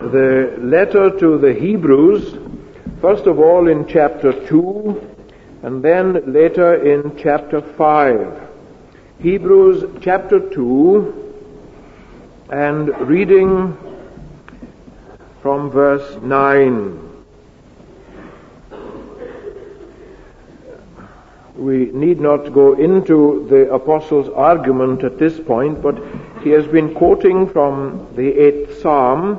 the letter to the Hebrews, first of all in chapter 2, and then later in chapter 5. Hebrews chapter 2, and reading from verse 9. We need not go into the apostle's argument at this point, but he has been quoting from the 8th Psalm,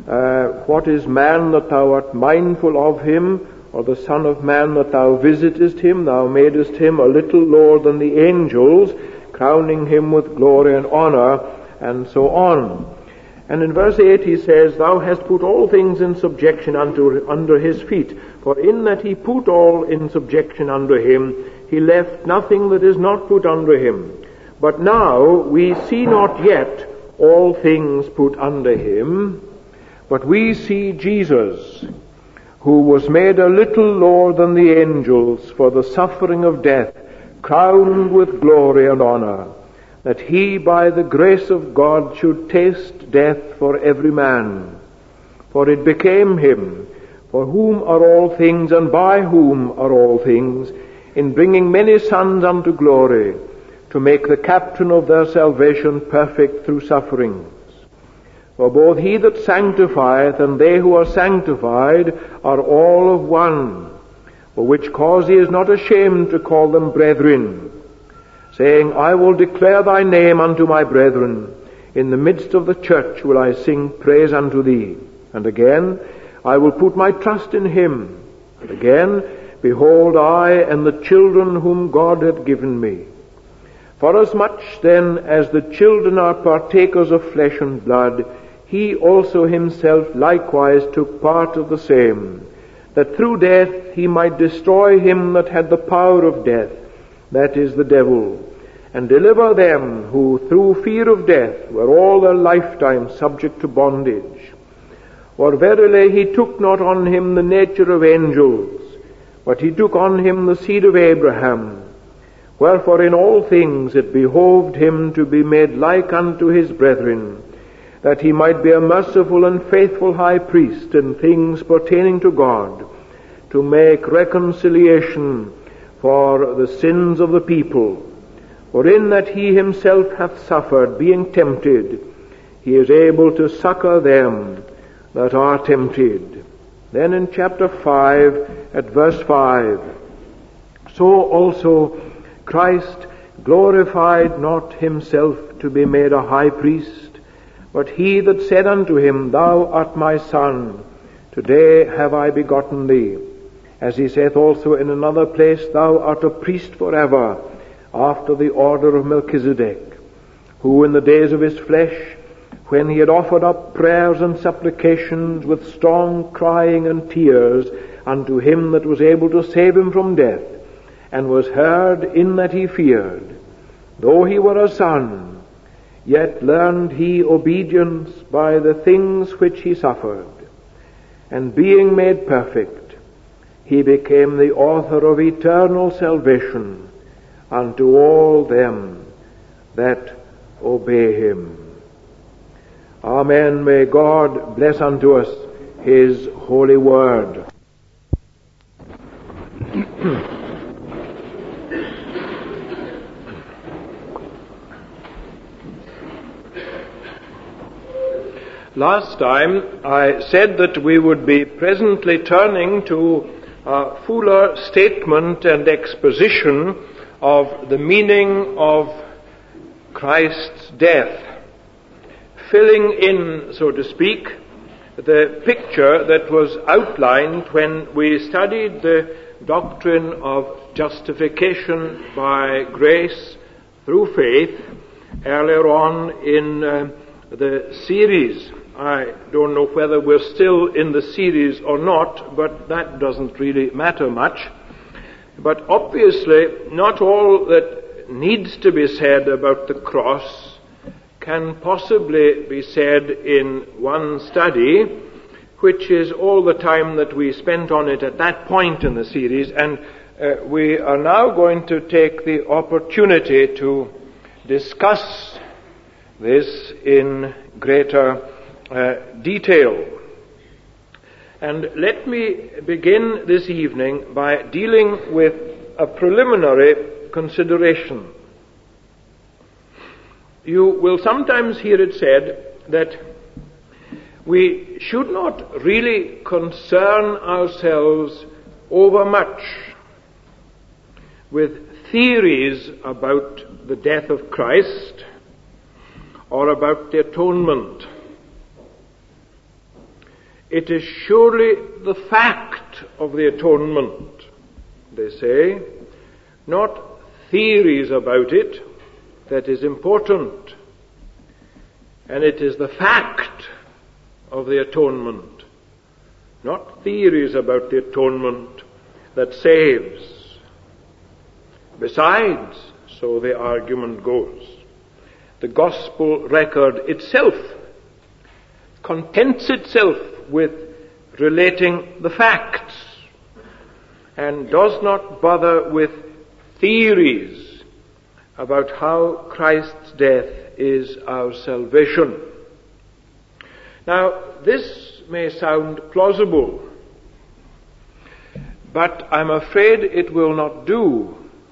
what is man that thou art mindful of him, or the son of man that thou visitest him? Thou madest him a little lower than the angels, crowning him with glory and honor, and so on. And in verse 8 he says, Thou hast put all things in subjection under his feet. For in that he put all in subjection under him, he left nothing that is not put under him. But now we see not yet all things put under him, but we see Jesus, who was made a little lower than the angels for the suffering of death, crowned with glory and honor, that he by the grace of God should taste death for every man. For it became him, for whom are all things and by whom are all things, in bringing many sons unto glory, to make the captain of their salvation perfect through sufferings. For both he that sanctifieth and they who are sanctified are all of one, for which cause he is not ashamed to call them brethren, saying, I will declare thy name unto my brethren. In the midst of the church will I sing praise unto thee. And again, I will put my trust in him. And again, behold, I and the children whom God hath given me. Forasmuch then as the children are partakers of flesh and blood, he also himself likewise took part of the same, that through death he might destroy him that had the power of death, that is the devil, and deliver them who through fear of death were all their lifetime subject to bondage. For verily he took not on him the nature of angels, but he took on him the seed of Abraham. Wherefore in all things it behoved him to be made like unto his brethren, that he might be a merciful and faithful high priest in things pertaining to God, to make reconciliation for the sins of the people. For in that he himself hath suffered, being tempted, he is able to succor them that are tempted. Then in chapter 5, at verse 5, So also Christ glorified not himself to be made a high priest, but he that said unto him, Thou art my son, today have I begotten thee. As he saith also in another place, Thou art a priest forever, after the order of Melchizedek, who in the days of his flesh, when he had offered up prayers and supplications with strong crying and tears unto him that was able to save him from death, and was heard in that he feared, though he were a son, yet learned he obedience by the things which he suffered. And being made perfect, he became the author of eternal salvation unto all them that obey him. Amen. May God bless unto us his holy word. Last time I said that we would be presently turning to a fuller statement and exposition of the meaning of Christ's death, filling in, so to speak, the picture that was outlined when we studied the doctrine of justification by grace through faith earlier on in the series. I don't know whether we're still in the series or not, but that doesn't really matter much. But obviously, not all that needs to be said about the cross can possibly be said in one study, which is all the time that we spent on it at that point in the series, and we are now going to take the opportunity to discuss this in greater detail. And let me begin this evening by dealing with a preliminary consideration. You will sometimes hear it said that we should not really concern ourselves overmuch with theories about the death of Christ or about the atonement. It is surely the fact of the atonement, they say, not theories about it, that is important. And it is the fact of the atonement, not theories about the atonement, that saves. Besides, so the argument goes, the gospel record itself contents itself with relating the facts and does not bother with theories about how Christ's death is our salvation. Now, this may sound plausible, but I'm afraid it will not do,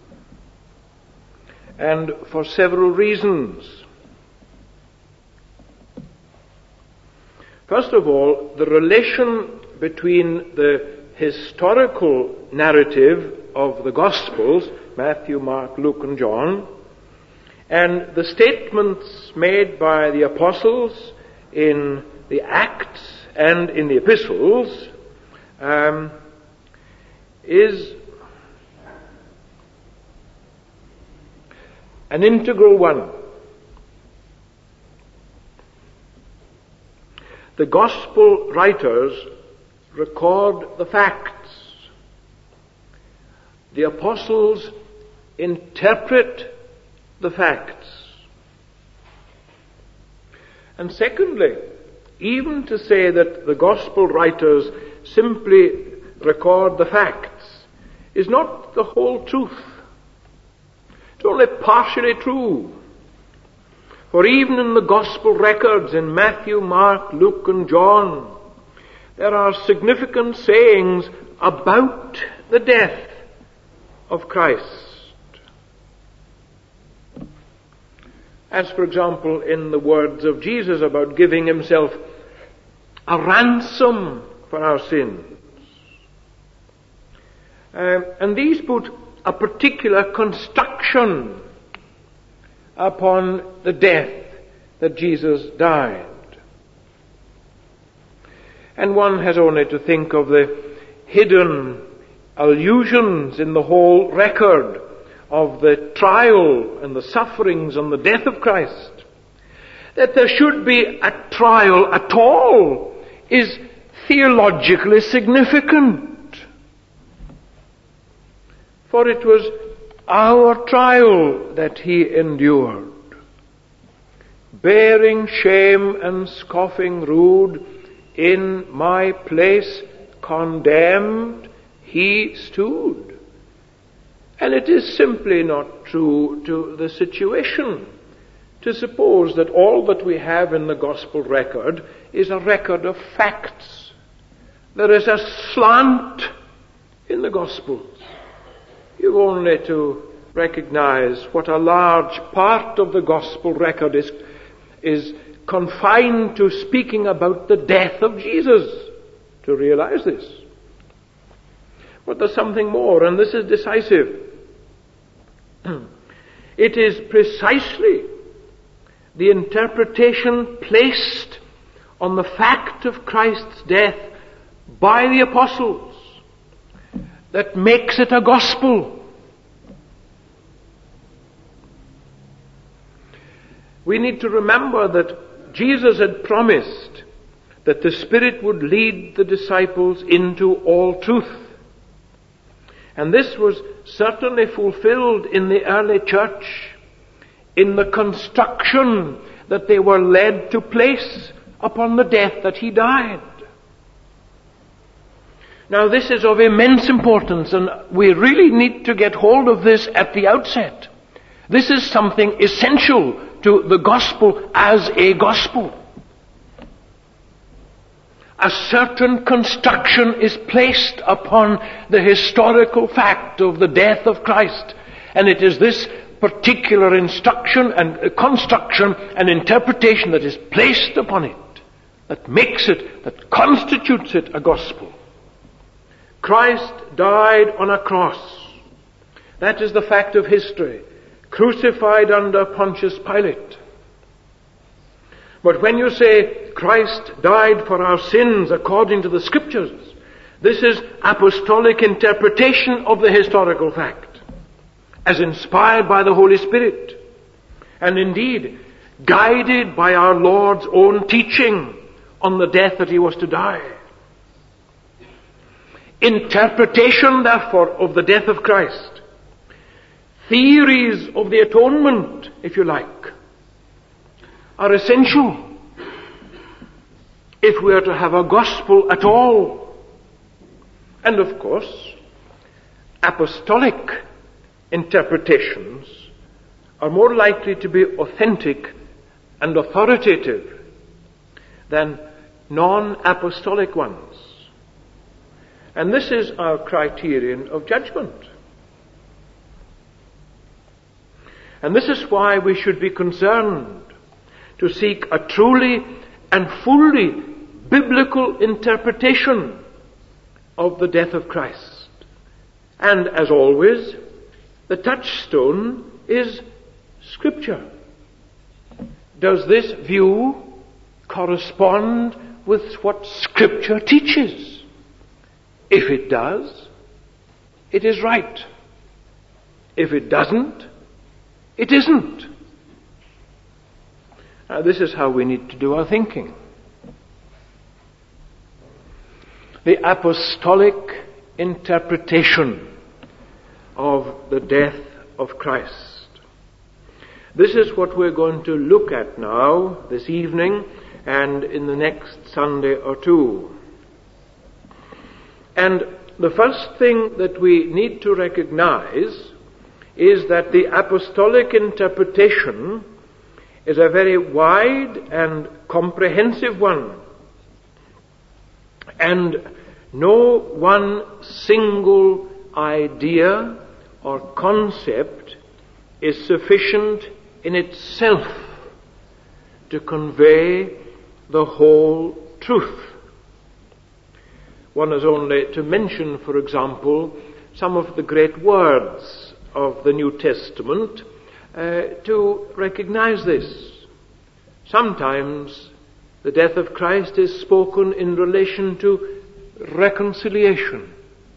and for several reasons. First of all, the relation between the historical narrative of the Gospels, Matthew, Mark, Luke, and John, and the statements made by the apostles in the Acts and in the epistles is an integral one. The gospel writers record the facts. The apostles interpret the facts. And secondly, even to say that the gospel writers simply record the facts is not the whole truth. It's only partially true. For even in the gospel records in Matthew, Mark, Luke, and John, there are significant sayings about the death of Christ. As, for example, in the words of Jesus about giving himself a ransom for our sins. And these put a particular construction upon the death that Jesus died. And one has only to think of the hidden allusions in the whole record of the trial and the sufferings and the death of Christ. That there should be a trial at all is theologically significant. For it was our trial that he endured, bearing shame and scoffing rude, in my place condemned he stood. And it is simply not true to the situation to suppose that all that we have in the gospel record is a record of facts. There is a slant in the Gospels. You've only to recognize what a large part of the gospel record is confined to speaking about the death of Jesus to realize this. But there's something more, and this is decisive. It is precisely the interpretation placed on the fact of Christ's death by the apostles that makes it a gospel. We need to remember that Jesus had promised that the Spirit would lead the disciples into all truth. And this was certainly fulfilled in the early church in the construction that they were led to place upon the death that he died. Now this is of immense importance, and we really need to get hold of this at the outset. This is something essential to the gospel as a gospel. a certain construction is placed upon the historical fact of the death of Christ. And it is this particular instruction and construction and interpretation that is placed upon it that makes it, that constitutes it a gospel. Christ died on a cross. That is the fact of history. Crucified under Pontius Pilate. But when you say Christ died for our sins according to the Scriptures, this is apostolic interpretation of the historical fact, as inspired by the Holy Spirit, and indeed guided by our Lord's own teaching on the death that he was to die. Interpretation, therefore, of the death of Christ, theories of the atonement, if you like, are essential if we are to have a gospel at all. And of course, apostolic interpretations are more likely to be authentic and authoritative than non-apostolic ones. And this is our criterion of judgment. And this is why we should be concerned to seek a truly and fully biblical interpretation of the death of Christ. And as always, the touchstone is Scripture. Does this view correspond with what Scripture teaches? If it does, it is right. If it doesn't, it isn't. This is how we need to do our thinking. The apostolic interpretation of the death of Christ. This is what we're going to look at now, this evening, and in the next Sunday or two. And the first thing that we need to recognize is that the apostolic interpretation is a very wide and comprehensive one. And no one single idea or concept is sufficient in itself to convey the whole truth. One has only to mention, for example, some of the great words of the New Testament to recognize this. Sometimes the death of Christ is spoken in relation to reconciliation.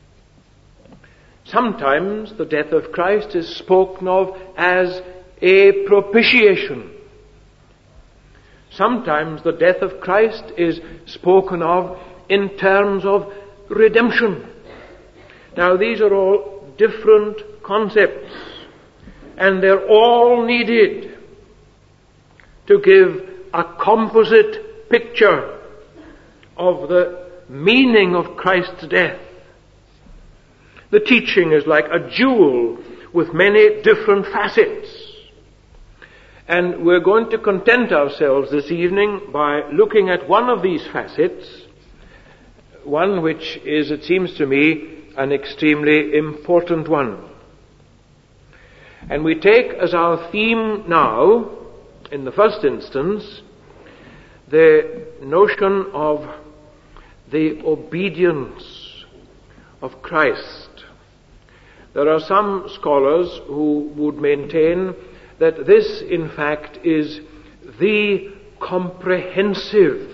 Sometimes the death of Christ is spoken of as a propitiation. Sometimes the death of Christ is spoken of in terms of redemption. Now these are all different concepts, and they're all needed to give a composite picture of the meaning of Christ's death. The teaching is like a jewel with many different facets. And we're going to content ourselves this evening by looking at one of these facets, one which is, it seems to me, an extremely important one. And we take as our theme now, in the first instance, the notion of the obedience of Christ. There are some scholars who would maintain that this, in fact, is the comprehensive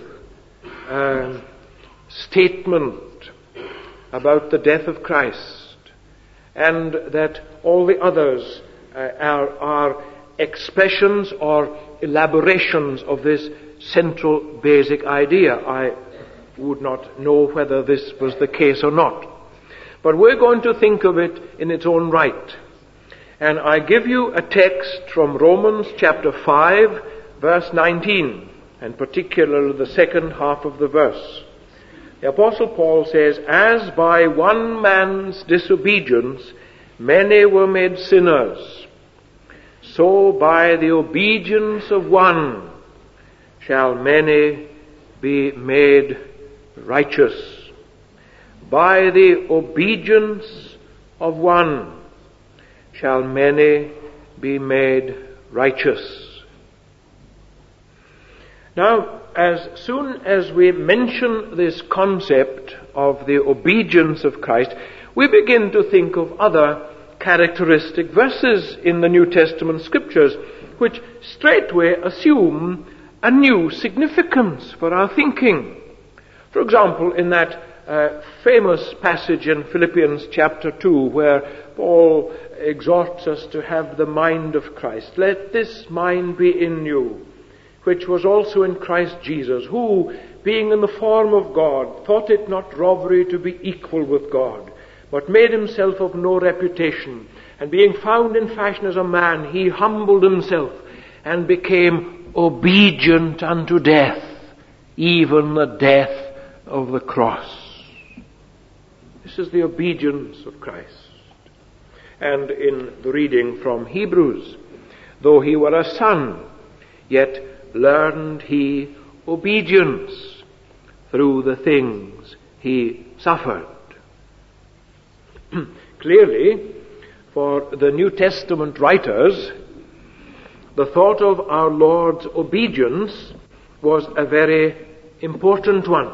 statement about the death of Christ, and that all the others are expressions or elaborations of this central basic idea. I would not know whether this was the case or not. But we're going to think of it in its own right. And I give you a text from Romans chapter 5, verse 19, and particularly the second half of the verse. The Apostle Paul says, "As by one man's disobedience many were made sinners, so by the obedience of one shall many be made righteous. By the obedience of one shall many be made righteous. Now, as soon as we mention this concept of the obedience of Christ, we begin to think of other characteristic verses in the New Testament scriptures, which straightway assume a new significance for our thinking. For example, in that famous passage in Philippians chapter 2, where Paul exhorts us to have the mind of Christ. Let this mind be in you, which was also in Christ Jesus, who, being in the form of God, thought it not robbery to be equal with God, but made himself of no reputation, and being found in fashion as a man, he humbled himself, and became obedient unto death, even the death of the cross. This is the obedience of Christ. And in the reading from Hebrews, though he were a son, yet learned he obedience through the things he suffered. Clearly, for the New Testament writers, the thought of our Lord's obedience was a very important one.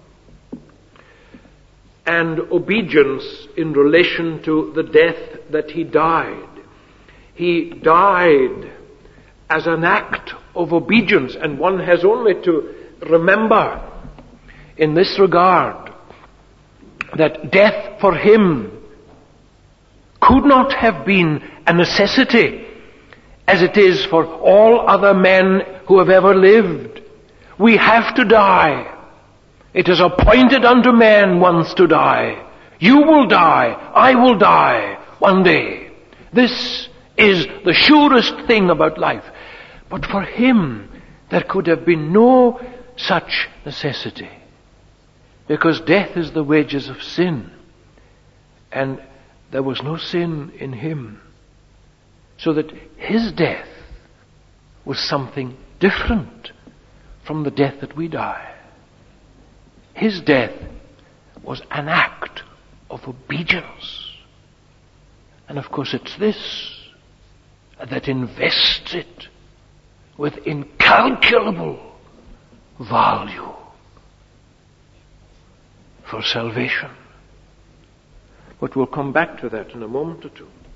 And obedience in relation to the death that he died. He died as an act of obedience, and one has only to remember in this regard that death for him could not have been a necessity as it is for all other men who have ever lived. We have to die. It is appointed unto man once to die. You will die. I will die one day. This is the surest thing about life. But for him, there could have been no such necessity. Because death is the wages of sin. And there was no sin in him. So that his death was something different from the death that we die. His death was an act of obedience. And of course it's this that invests it with incalculable value for salvation. But we'll come back to that in a moment or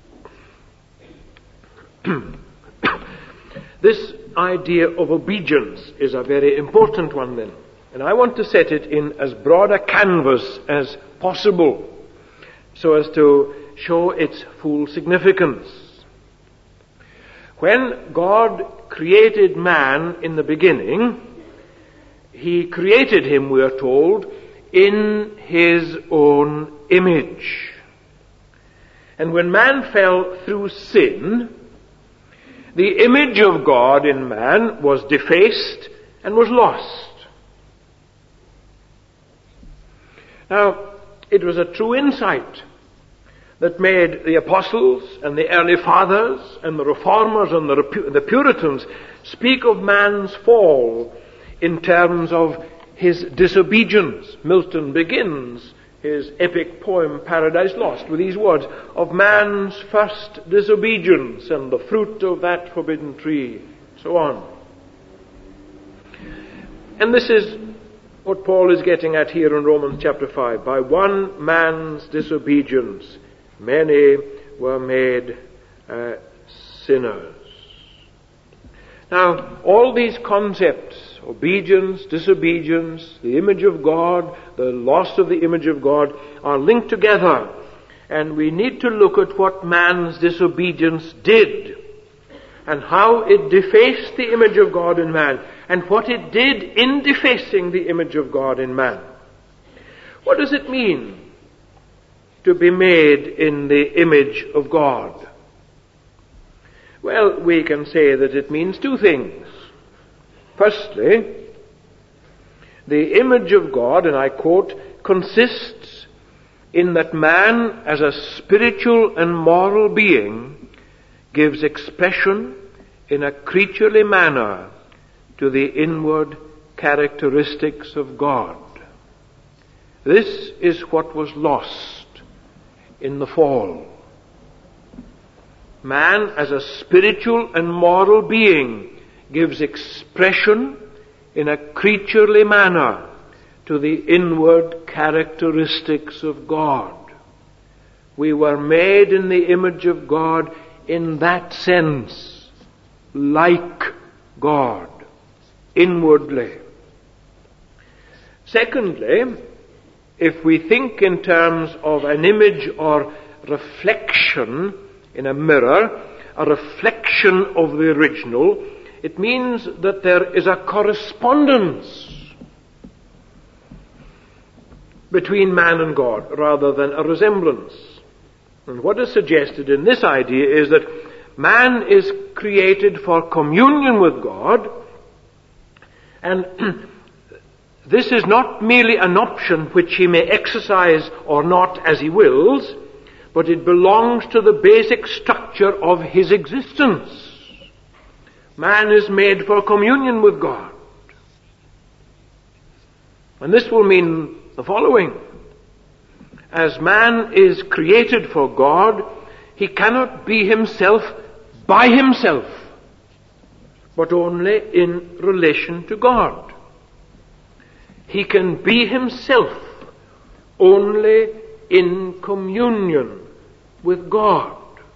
two. This idea of obedience is a very important one then. And I want to set it in as broad a canvas as possible so as to show its full significance. When God created man in the beginning, he created him, we are told, in his own image. And when man fell through sin, the image of God in man was defaced and was lost. Now, it was a true insight that made the apostles and the early fathers and the reformers and the Puritans speak of man's fall in terms of his disobedience. Milton begins his epic poem Paradise Lost with these words, of man's first disobedience and the fruit of that forbidden tree, so on. And this is what Paul is getting at here in Romans chapter 5. By one man's disobedience, many were made sinners. Now, all these concepts, obedience, disobedience, the image of God, the loss of the image of God, are linked together. And we need to look at what man's disobedience did, and how it defaced the image of God in man, and what it did in defacing the image of God in man. What does it mean to be made in the image of God? Well, we can say that it means two things. Firstly, the image of God, and I quote, consists in that man as a spiritual and moral being gives expression in a creaturely manner to the inward characteristics of God. This is what was lost in the fall. Man, as a spiritual and moral being, gives expression in a creaturely manner to the inward characteristics of God. We were made in the image of God in that sense, like God, inwardly. Secondly, if we think in terms of an image or reflection in a mirror, a reflection of the original, it means that there is a correspondence between man and God rather than a resemblance. And what is suggested in this idea is that man is created for communion with God, and this is not merely an option which he may exercise or not as he wills, but it belongs to the basic structure of his existence. Man is made for communion with God. And this will mean the following. As man is created for God, he cannot be himself by himself, but only in relation to God. He can be himself only in communion with God.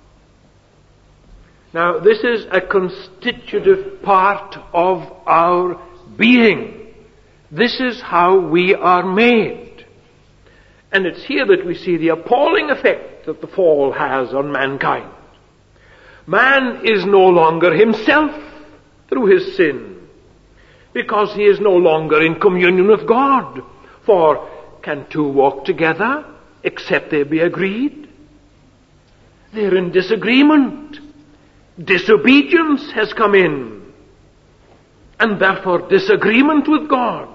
Now, this is a constitutive part of our being. This is how we are made. And it's here that we see the appalling effect that the fall has on mankind. Man is no longer himself through his sin, because he is no longer in communion with God. For can two walk together except they be agreed? They're in disagreement. Disobedience has come in, and therefore disagreement with God.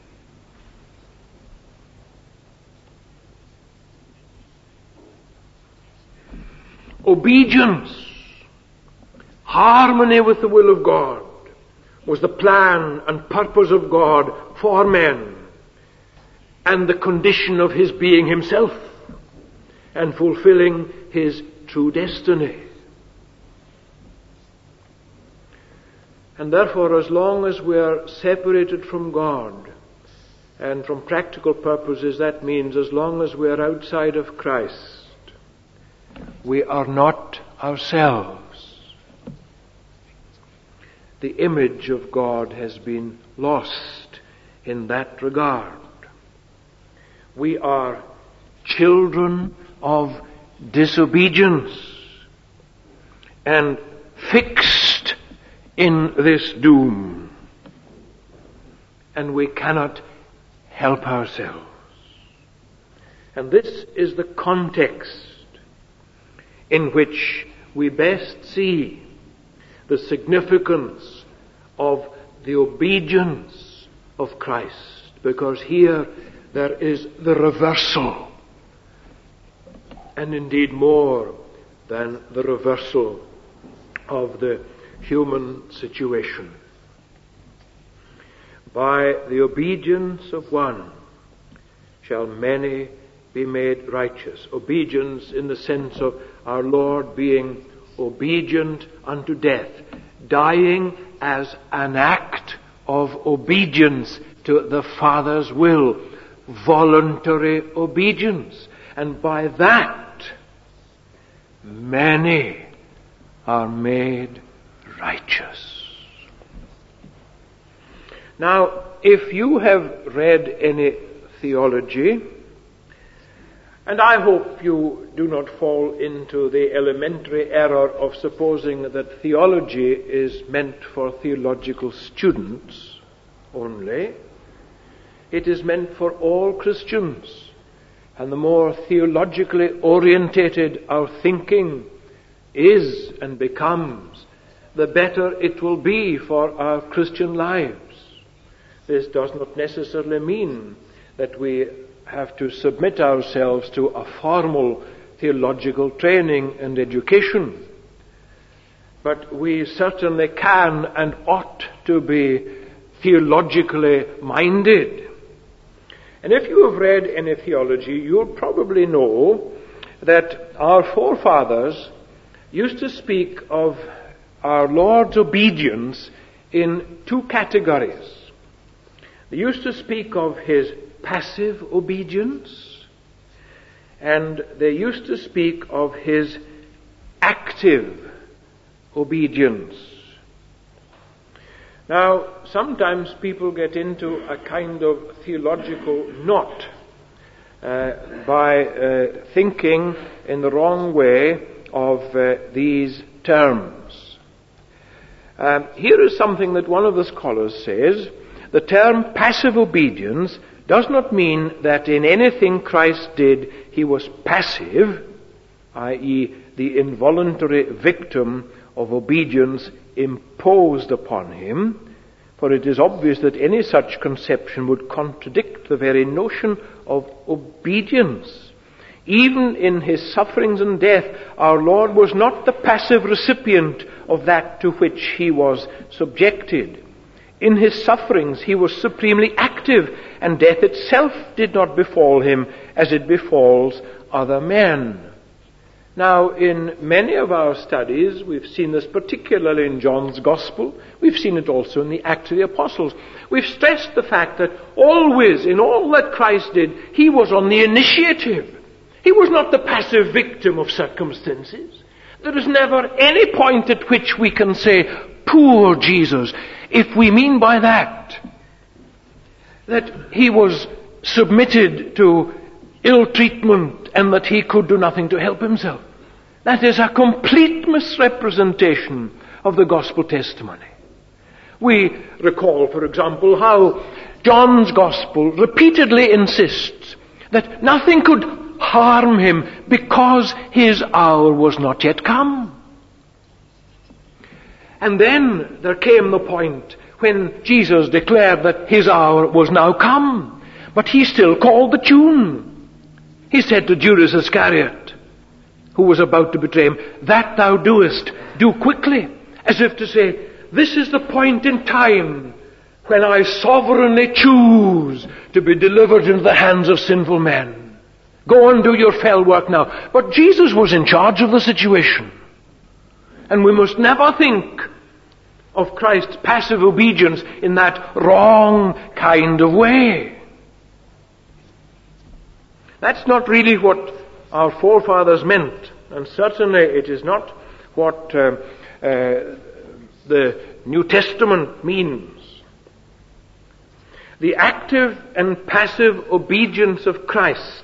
Obedience, harmony with the will of God, was the plan and purpose of God for men, and the condition of his being himself, and fulfilling his true destiny. And therefore, as long as we are separated from God, and from practical purposes that means as long as we are outside of Christ, we are not ourselves. The image of God has been lost in that regard. We are children of disobedience and fixed in this doom, and we cannot help ourselves. And this is the context in which we best see the significance of the obedience of Christ, because here there is the reversal, and indeed more than the reversal of the human situation. By the obedience of one shall many be made righteous. Obedience in the sense of our Lord being obedient unto death, dying as an act of obedience to the Father's will, voluntary obedience. And by that, many are made righteous. Now, if you have read any theology, and I hope you do not fall into the elementary error of supposing that theology is meant for theological students only, it is meant for all Christians. And the more theologically orientated our thinking is and becomes, the better it will be for our Christian lives. This does not necessarily mean that we have to submit ourselves to a formal theological training and education. But we certainly can and ought to be theologically minded. And if you have read any theology, you'll probably know that our forefathers used to speak of our Lord's obedience in two categories. They used to speak of his passive obedience, and they used to speak of his active obedience. Now, sometimes people get into a kind of theological knot by thinking in the wrong way of these terms. Here is something that one of the scholars says. The term passive obedience does not mean that in anything Christ did he was passive, i.e. the involuntary victim of obedience imposed upon him, for it is obvious that any such conception would contradict the very notion of obedience. Even in his sufferings and death, our Lord was not the passive recipient of that to which he was subjected. In his sufferings, he was supremely active, and death itself did not befall him as it befalls other men. Now, in many of our studies, we've seen this particularly in John's Gospel. We've seen it also in the Acts of the Apostles. We've stressed the fact that always, in all that Christ did, he was on the initiative. He was not the passive victim of circumstances. There is never any point at which we can say, poor Jesus, if we mean by that he was submitted to ill treatment and that he could do nothing to help himself. That is a complete misrepresentation of the gospel testimony. We recall, for example, how John's gospel repeatedly insists that nothing could harm him because his hour was not yet come. And then there came the point when Jesus declared that his hour was now come, but he still called the tune. He said to Judas Iscariot, who was about to betray him, "That thou doest, do quickly," as if to say, this is the point in time when I sovereignly choose to be delivered into the hands of sinful men. Go and do your fell work now. But Jesus was in charge of the situation. And we must never think of Christ's passive obedience in that wrong kind of way. That's not really what our forefathers meant, and certainly it is not what the New Testament means. The active and passive obedience of Christ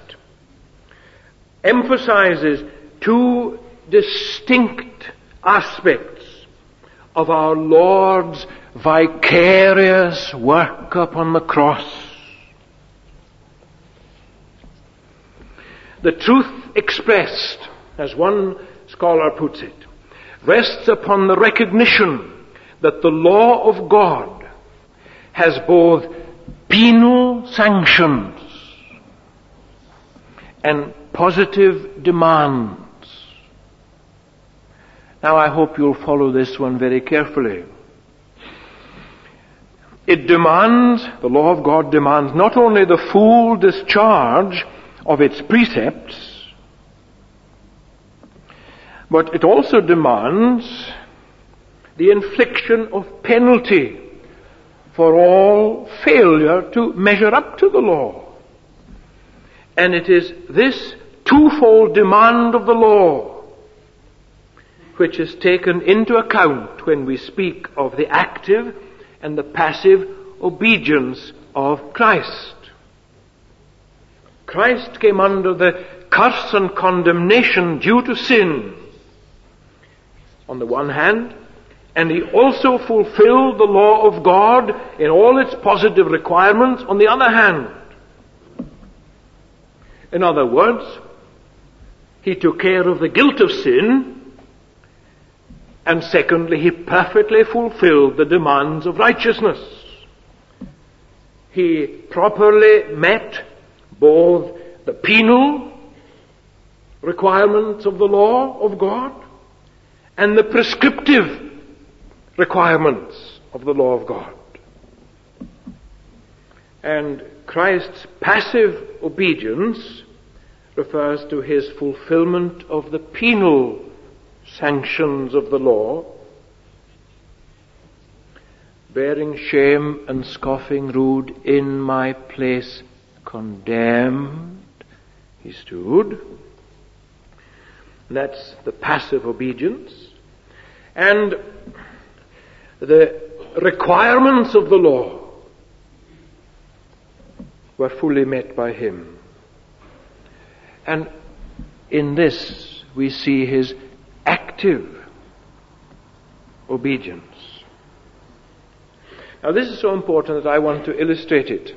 emphasizes two distinct aspects of our Lord's vicarious work upon the cross. The truth expressed, as one scholar puts it, rests upon the recognition that the law of God has both penal sanctions and positive demands. Now I hope you'll follow this one very carefully. It demands, the law of God demands not only the full discharge of its precepts, but it also demands the infliction of penalty for all failure to measure up to the law. And it is this twofold demand of the law which is taken into account when we speak of the active and the passive obedience of Christ. Christ came under the curse and condemnation due to sin, on the one hand, and he also fulfilled the law of God in all its positive requirements on the other hand. In other words, he took care of the guilt of sin, and secondly, he perfectly fulfilled the demands of righteousness. He properly met both the penal requirements of the law of God and the prescriptive requirements of the law of God. And Christ's passive obedience refers to his fulfillment of the penal sanctions of the law, bearing shame and scoffing rude, in my place condemned, he stood. That's the passive obedience. And the requirements of the law were fully met by him. And in this we see his active obedience. Now this is so important that I want to illustrate it.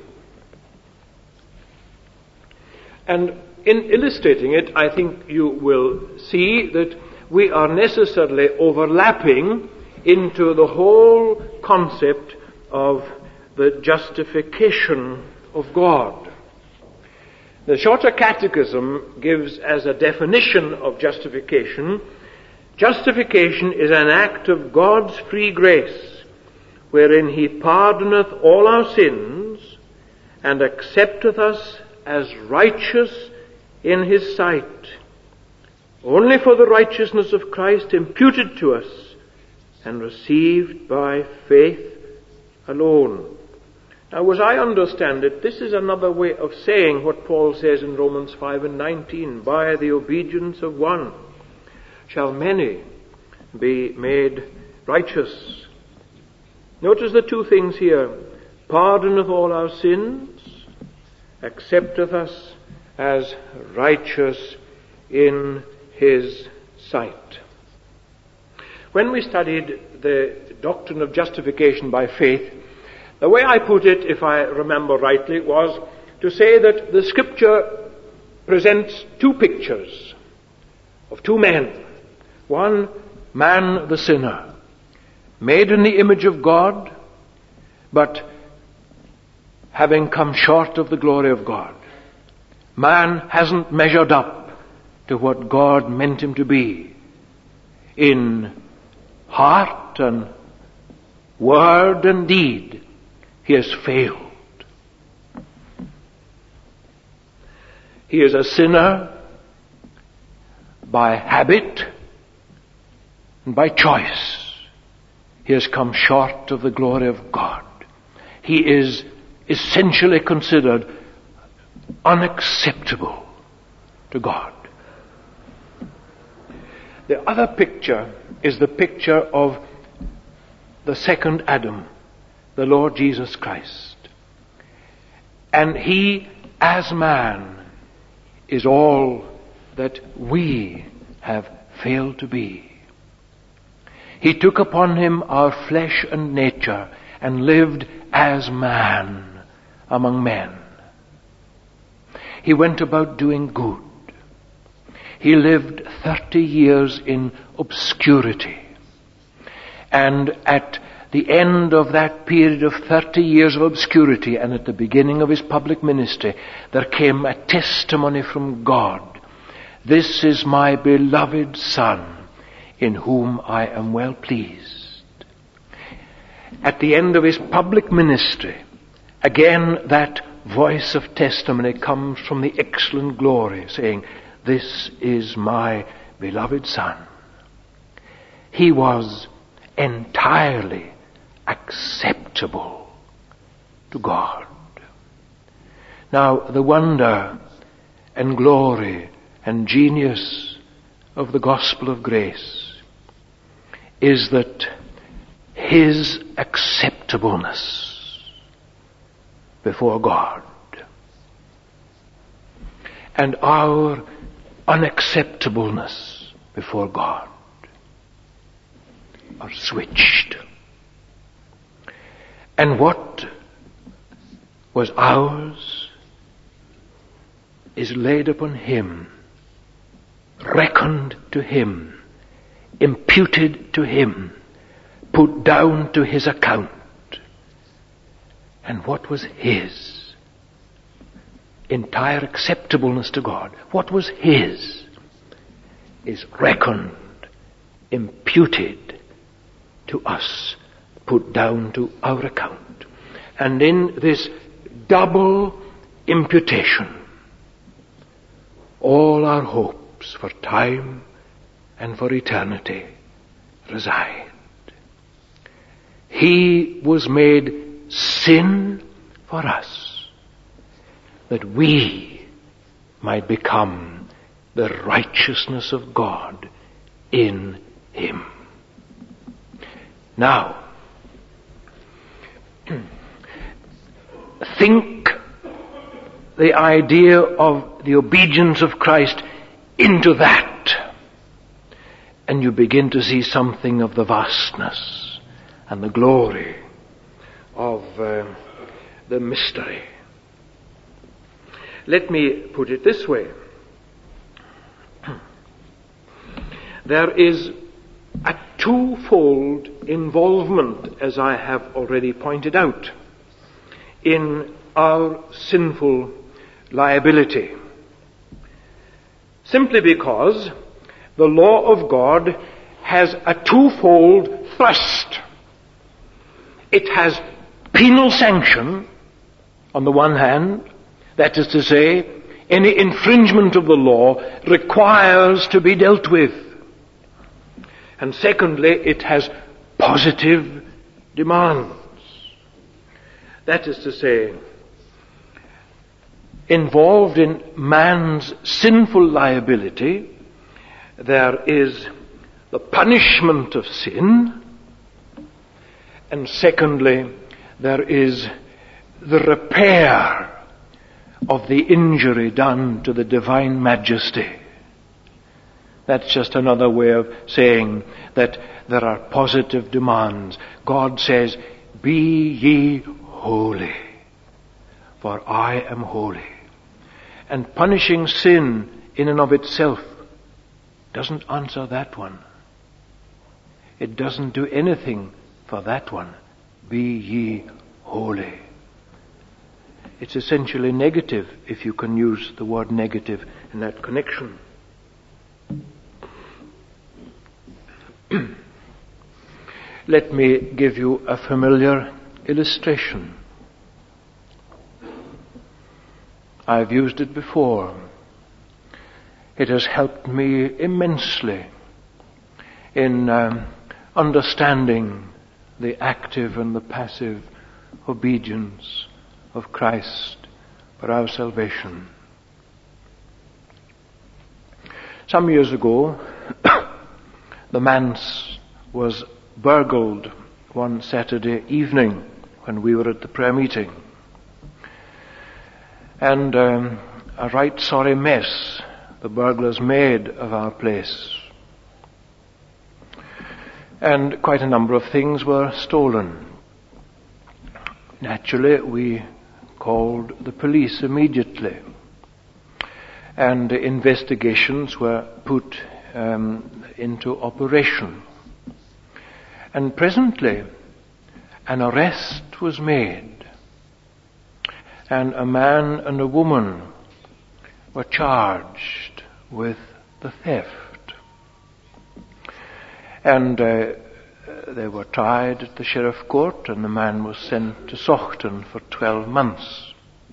And in illustrating it, I think you will see that we are necessarily overlapping into the whole concept of the justification of God. The Shorter Catechism gives as a definition of justification, justification is an act of God's free grace, wherein he pardoneth all our sins, and accepteth us as righteous in his sight, only for the righteousness of Christ imputed to us, and received by faith alone. Now, as I understand it, this is another way of saying what Paul says in Romans 5:19, by the obedience of one shall many be made righteous. Notice the two things here. Pardoneth all our sins, accepteth us as righteous in his sight. When we studied the doctrine of justification by faith, the way I put it, if I remember rightly, was to say that the Scripture presents two pictures of two men. One, man the sinner, made in the image of God, but having come short of the glory of God. Man hasn't measured up to what God meant him to be in heart and word and deed. He has failed. He is a sinner by habit and by choice. He has come short of the glory of God. He is essentially considered unacceptable to God. The other picture is the picture of the second Adam, the Lord Jesus Christ. And he, as man, is all that we have failed to be. He took upon him our flesh and nature and lived as man among men. He went about doing good. He lived 30 years in obscurity. And at the end of that period of 30 years of obscurity and at the beginning of his public ministry, there came a testimony from God. This is my beloved Son, in whom I am well pleased. At the end of his public ministry, again that voice of testimony comes from the excellent glory, saying, this is my beloved Son. He was entirely acceptable to God. Now, the wonder and glory and genius of the gospel of grace is that his acceptableness before God and our unacceptableness before God are switched. And what was ours is laid upon him, reckoned to him, imputed to him, put down to his account. And what was his? Entire acceptableness to God. What was his is reckoned, imputed to us, put down to our account. And in this double imputation. All our hopes for time and for eternity reside. He was made sin for us, that we might become the righteousness of God in Him. Now, think the idea of the obedience of Christ into that, and you begin to see something of the vastness and the glory of the mystery. Let me put it this way. There is a twofold involvement, as I have already pointed out, in our sinful liability. Simply because the law of God has a twofold thrust. It has penal sanction on the one hand, that is to say, any infringement of the law requires to be dealt with. And secondly, it has positive demands. That is to say, involved in man's sinful liability, there is the punishment of sin, and secondly, there is the repair of the injury done to the divine majesty. That's just another way of saying that there are positive demands. God says, "Be ye holy, for I am holy." And punishing sin in and of itself doesn't answer that one. It doesn't do anything for that one. Be ye holy. It's essentially negative, if you can use the word negative in that connection. Let me give you a familiar illustration. I've used it before. It has helped me immensely in understanding the active and the passive obedience of Christ for our salvation. Some years ago, the manse was burgled one Saturday evening when we were at the prayer meeting. And a right sorry mess the burglars made of our place. And quite a number of things were stolen. Naturally, we called the police immediately. And investigations were put into operation. And presently, an arrest was made. And a man and a woman were charged with the theft. And they were tried at the sheriff court, and the man was sent to Sochten for 12 months.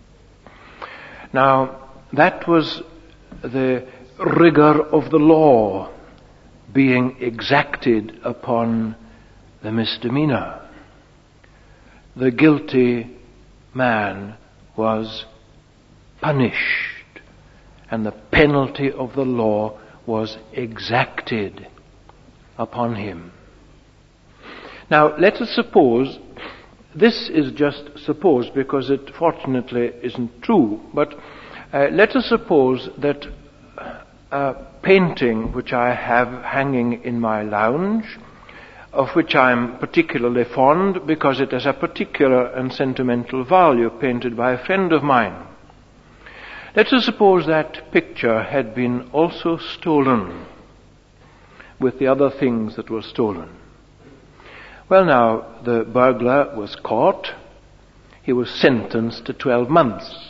Now, that was the rigor of the law being exacted upon the misdemeanor. The guilty man was punished, and the penalty of the law was exacted upon him. Now, let us suppose, this is just suppose because it fortunately isn't true, but let us suppose that a painting which I have hanging in my lounge, of which I am particularly fond because it has a particular and sentimental value, painted by a friend of mine. Let us suppose that picture had been also stolen with the other things that were stolen. Well, now, the burglar was caught. He was sentenced to 12 months.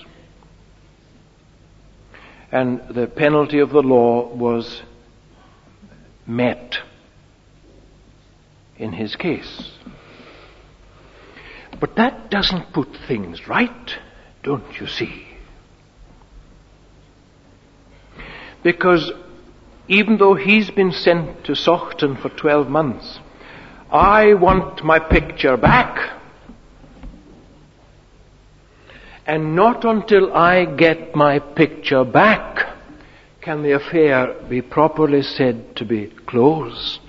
And the penalty of the law was met in his case. But that doesn't put things right, Don't you see? Because even though he's been sent to Sochten for 12 months, I want my picture back. And not until I get my picture back can the affair be properly said to be closed.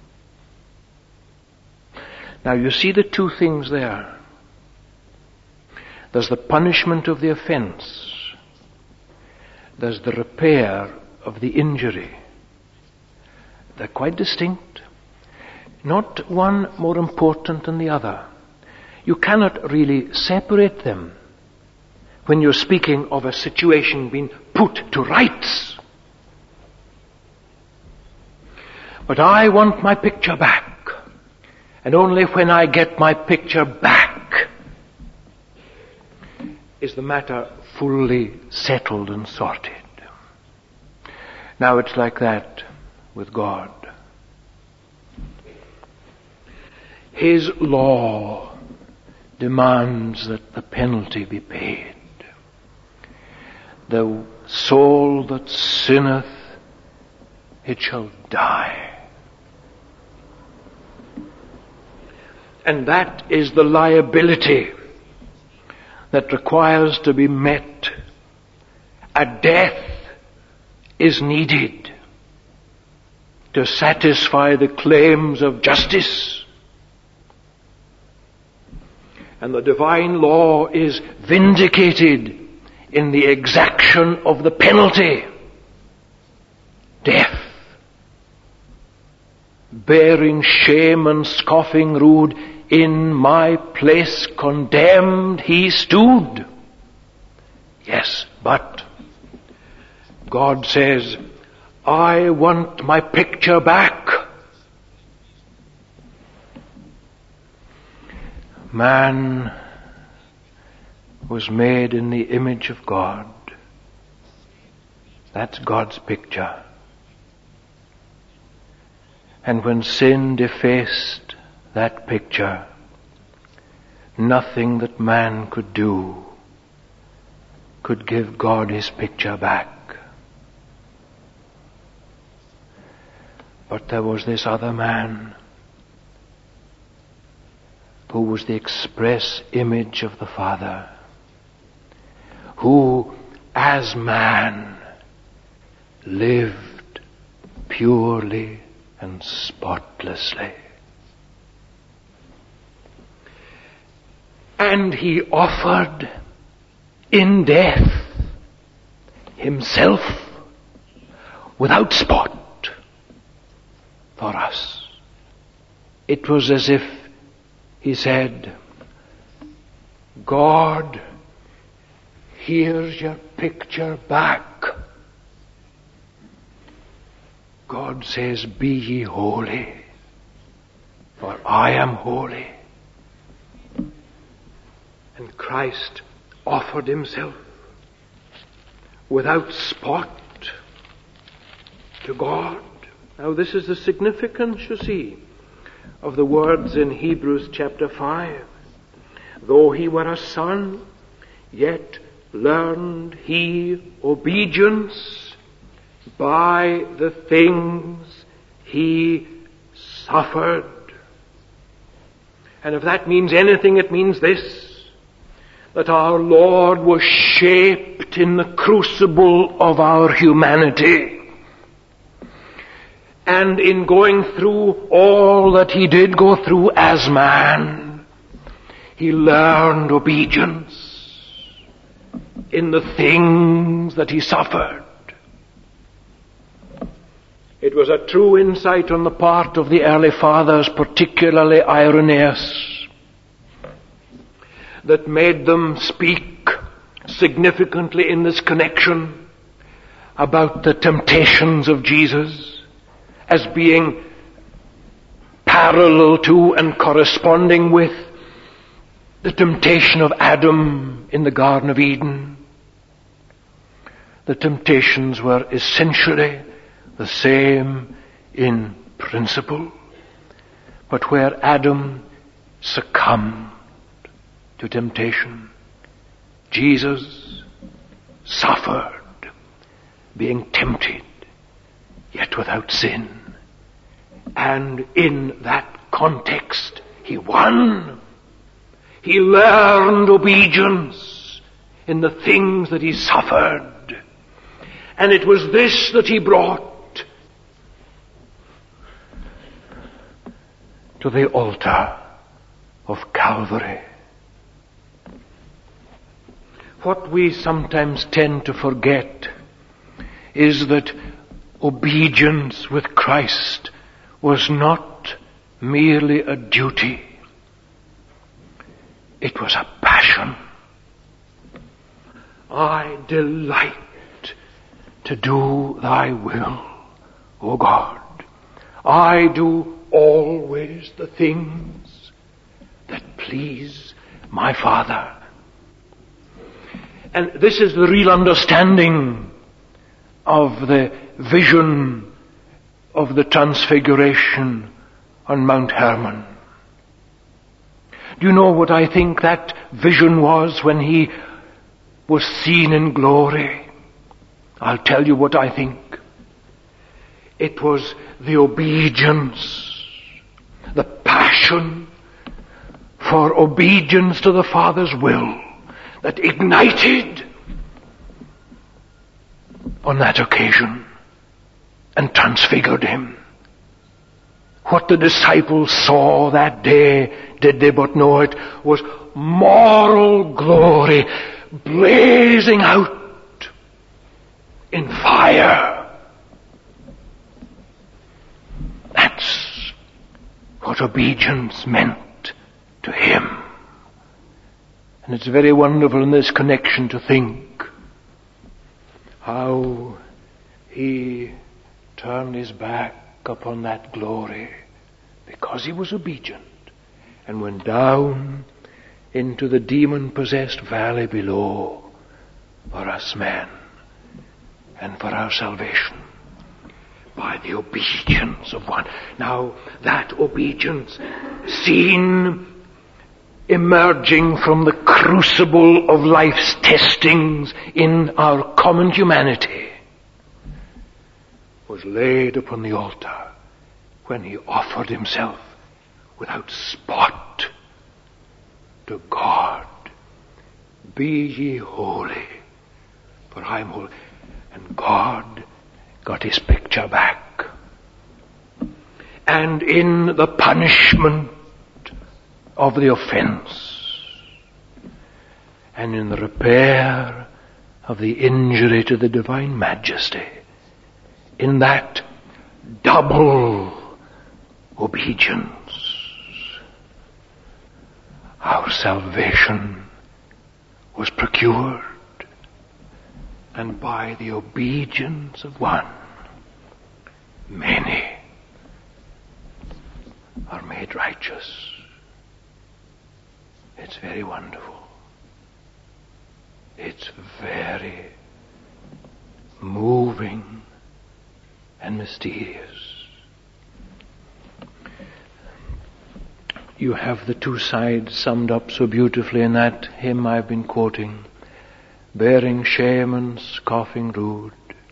Now you see the two things there. There's the punishment of the offense. There's the repair of the injury. They're quite distinct. Not one more important than the other. You cannot really separate them when you're speaking of a situation being put to rights. But I want my picture back. And only when I get my picture back is the matter fully settled and sorted. Now it's like that with God. His law demands that the penalty be paid. The soul that sinneth, it shall die. And that is the liability that requires to be met. A death is needed to satisfy the claims of justice. And the divine law is vindicated in the exaction of the penalty. Death. Bearing shame and scoffing rude, in my place condemned he stood. Yes, but God says, I want my picture back. Man was made in the image of God. That's God's picture. And when sin defaced that picture, nothing that man could do could give God his picture back. But there was this other man who was the express image of the Father, who as man lived purely and spotlessly. And he offered in death himself without spot for us. It was as if he said, God, here's your picture back. God says, be ye holy, for I am holy. And Christ offered himself without spot to God. Now this is the significance, you see, of the words in Hebrews chapter 5. Though he were a son, yet learned he obedience by the things he suffered. And if that means anything, it means this, that our Lord was shaped in the crucible of our humanity. And in going through all that he did go through as man, he learned obedience in the things that he suffered. It was a true insight on the part of the early fathers, particularly Irenaeus, that made them speak significantly in this connection about the temptations of Jesus as being parallel to and corresponding with the temptation of Adam in the Garden of Eden. The temptations were essentially the same in principle, but where Adam succumbed to temptation, Jesus suffered, being tempted, yet without sin. And in that context, he won. He learned obedience in the things that he suffered. And it was this that he brought to the altar of Calvary. What we sometimes tend to forget is that obedience with Christ was not merely a duty. It was a passion. I delight to do thy will, O God. I do always the things that please my Father. And this is the real understanding of the vision of the Transfiguration on Mount Hermon. Do you know what I think that vision was when he was seen in glory? I'll tell you what I think. It was the obedience, the passion for obedience to the Father's will that ignited on that occasion and transfigured him. What the disciples saw that day, did they but know it, was moral glory blazing out in fire. That's what obedience meant to him. And it's very wonderful in this connection to think how he turned his back upon that glory because he was obedient and went down into the demon-possessed valley below for us men and for our salvation by the obedience of one. Now, that obedience seen emerging from the crucible of life's testings in our common humanity was laid upon the altar when he offered himself without spot to God. Be ye holy, for I am holy. And God got his picture back. And in the punishment of the offense, and in the repair of the injury to the divine majesty, in that double obedience, our salvation was procured. And by the obedience of one, many are made righteous. It's very wonderful. It's very moving and mysterious. You have the two sides summed up so beautifully in that hymn I've been quoting. Bearing shame and scoffing rude,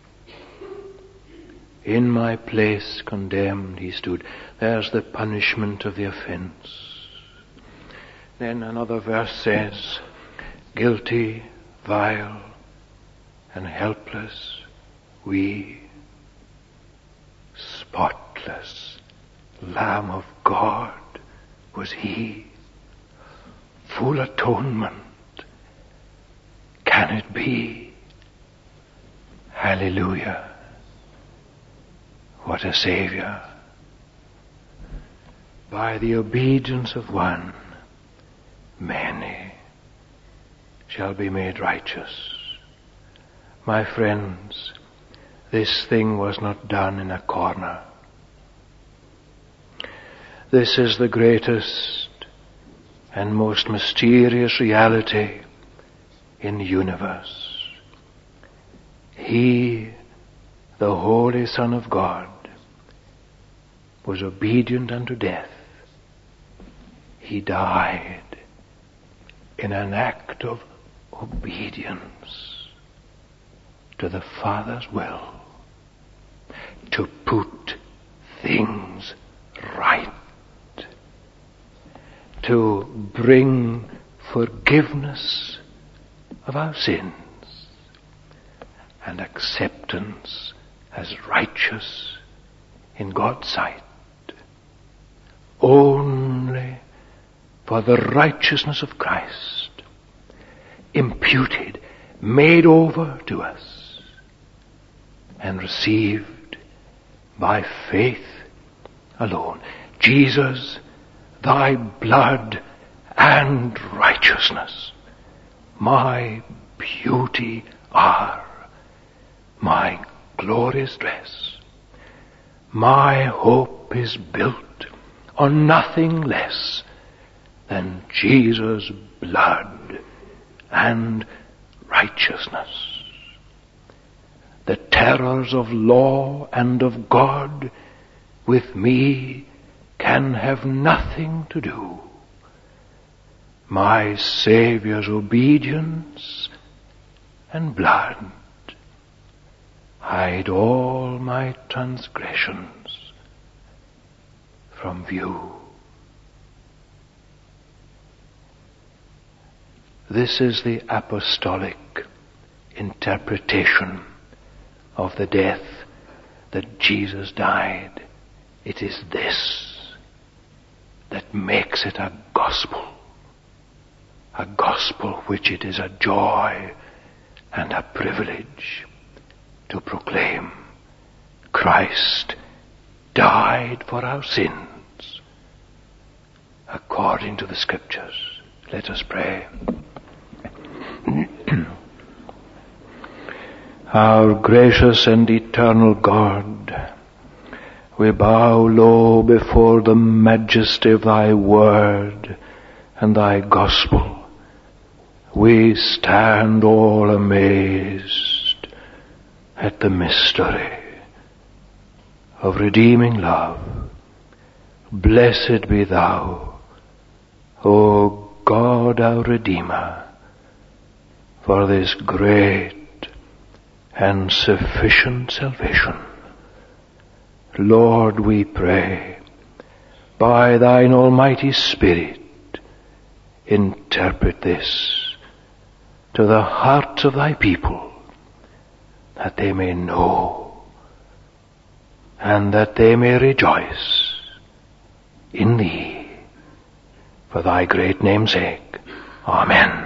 in my place condemned he stood. There's the punishment of the offense. Then another verse says, guilty, vile, and helpless, we, spotless Lamb of God was he, full atonement. Can it be? Hallelujah. What a Savior. By the obedience of one, many shall be made righteous. My friends, this thing was not done in a corner. This is the greatest and most mysterious reality in the universe. He, the Holy Son of God, was obedient unto death. He died in an act of obedience to the Father's will, to put things right, to bring forgiveness of our sins and acceptance as righteous in God's sight, only for the righteousness of Christ imputed, made over to us, and received by faith alone. Jesus, thy blood and righteousness, my beauty are, my glorious dress. My hope is built on nothing less than Jesus' blood and righteousness. The terrors of law and of God with me can have nothing to do. My Saviour's obedience and blood hide all my transgressions from view. This is the apostolic interpretation of the death that Jesus died. It is this that makes it a gospel which it is a joy and a privilege to proclaim. Christ died for our sins according to the Scriptures. Let us pray. Our gracious and eternal God, we bow low before the majesty of thy word and thy gospel. We stand all amazed at the mystery of redeeming love. Blessed be thou, O God our Redeemer, for this great and sufficient salvation. Lord, we pray, by thine almighty Spirit, interpret this to the hearts of thy people, that they may know and that they may rejoice in thee, for thy great name's sake. Amen.